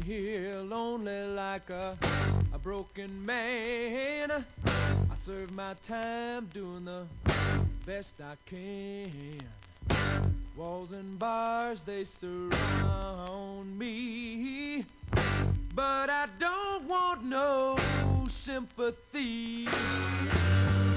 here lonely like a broken man. I serve my time doing the best I can. Walls and bars, they surround me, but I don't want no sympathy.